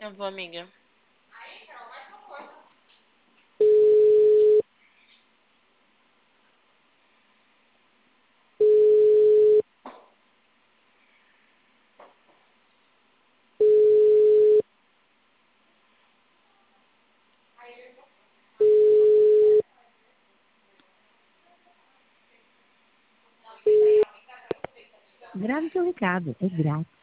Eu vou, amiga. Grave seu recado, é grátis.